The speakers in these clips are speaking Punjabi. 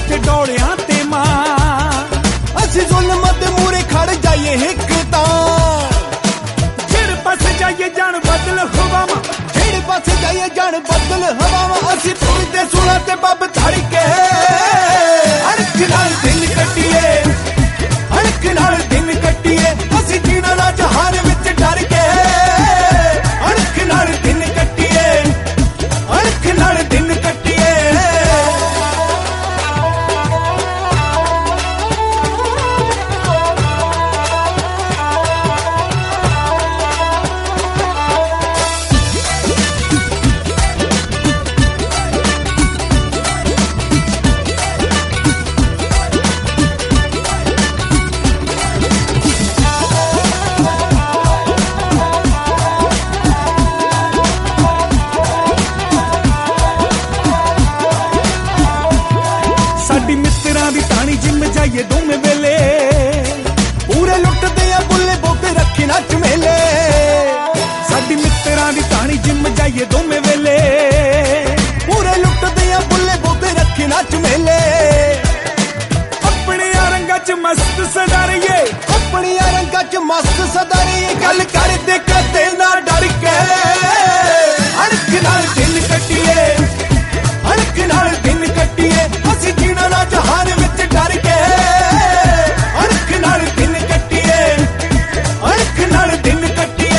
ਉੱਥੇ ਡੋਲਿਆਂ ਤੇ ਮਾਂ। ਅਸੀਂ ਜ਼ੁਲਮ ਦੇ ਮੂਹਰੇ ਖੜ ਜਾਈਏ ਇੱਕ ਤਾਂ, ਜਿਹੜੇ ਪਾਸੇ ਜਾਈਏ ਜਾਣ ਬਦਲ ਹਵਾਵਾਂ, ਜਿਹੜੇ ਪਾਸੇ ਜਾਈਏ ਜਾਣ ਬਦਲ ਹਵਾਵਾਂ। ਅਸੀਂ ਪੁੱਛਦੇ ਸੁਣਾ ਤੇ ਬੱਬ ਧੜ ਕੇ ਅਣਖ ਨਾਲ ਦਿਨ ਕੱਟੀਏ, ਅਣਖ ਨਾਲ ਦਿਨ ਕੱਟੀਏ। ਅਸੀਂ ਜੀਣਾ ਨਾ ਜਹਾਨ ਵਿੱਚ ਡਰ ਕੇ ਅਣਖ ਨਾਲ ਦਿਨ ਕੱਟੀਏ, ਅਣਖ ਨਾਲ ਦਿਨ ਕੱਟੀਏ। ਸਾਡੀ ਮਿੱਤਰਾਂ ਦੀ ਟਾਣੀ ਜਿੰਮ ਜਾਈਏ ਦੋਵੇਂ ਵੇਲੇ, ਪੂਰੇ ਲੁੱਟਦੇ ਆ ਬੁੱਲੇ ਬੋਕੇ ਰੱਖੀ ਨਾ ਝਮੇਲੇ। ਸਾਡੀ ਮਿੱਤਰਾਂ ਦੀ ਟਾਣੀ ਜਿੰਮ ਜਾਈਏ ਦੋਵੇਂ ਵੇਲੇ, ਪੂਰੇ ਲੁੱਟਦੇ ਆ ਬੁੱਲੇ ਬੋਕੇ ਰੱਖੀ ਨਾ ਝਮੇਲੇ। ਆਪਣੇ ਰੰਗਾਂ 'ਚ ਮਸਤ ਸਦਾਰੀਏ, ਆਪਣੀਆਂ ਰੰਗਾਂ 'ਚ ਮਸਤ ਸਦਾਰੀ। ਗੱਲ ਕਰਦੇ ਕਦੇ ਨਾ ਡਰ ਕੇ ਅਣਖ ਨਾਲ ਦਿਨ ਕੱਟੀਏ, ਅਣਖ ਨਾਲ ਦਿਨ ਕੱਟੀਏ। ਅਸੀਂ ਜੀਣਾ ਨਾ ਜਹਾਨ ਵਿੱਚ ਡਰ ਕੇ ਅਣਖ ਨਾਲ ਦਿਨ ਕੱਟੀਏ, ਅਣਖ ਨਾਲ ਦਿਨ ਕੱਟੀਏ।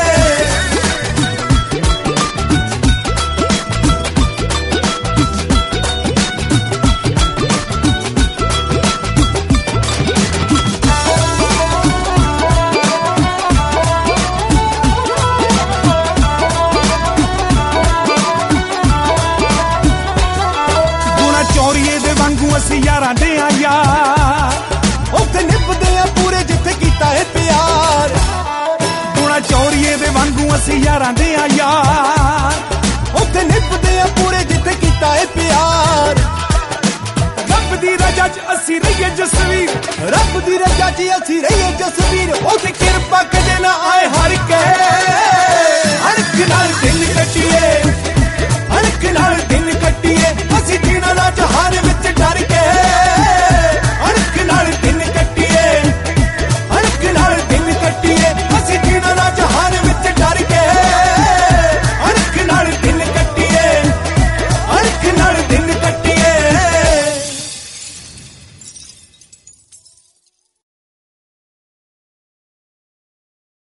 ਗੁਣਾ ਚੋਰੀਏ ਦੇ ਵਾਂਗੂ ਅਸੀਂ ਯਾਰਾਂ ਦੇ ਆ ਯਾਰ, ਉੱਥੇ ਨਿਭਦੇ ਆ ਪੂਰੇ ਜਿੱਥੇ ਕੀਤਾ ਹੈ ਪਿਆਰ। ਗੁਣਾ ਚੋਰੀਏ ਦੇ ਵਾਂਗੂ ਅਸੀਂ ਯਾਰਾਂ ਦੇ ਆ ਯਾਰ। ਉੱਥੇ ਨਿਭਦੇ ਆ ਪੂਰੇ ਜਿੱਥੇ ਕੀਤਾ ਹੈ ਪਿਆਰ। ਰੱਬ ਦੀ ਰਜ਼ਾ 'ਚ ਅਸੀਂ ਰਹੀਏ ਜਸਵੀਰ, ਰੱਬ ਦੀ ਰਜ਼ਾ 'ਚ ਅਸੀਂ ਰਹੀਏ ਜਸਵੀਰ। ਉਹਦੀ ਕਿਰਪਾ ਕਦੇ ਨਾ ਆਏ ਹਰ ਕੇ ਅਣਖ ਨਾਲ ਦਿਨ ਕੱਟੀਏ, ਅਣਖ ਨਾਲ ਦਿਨ ਕੱਟੀਏ।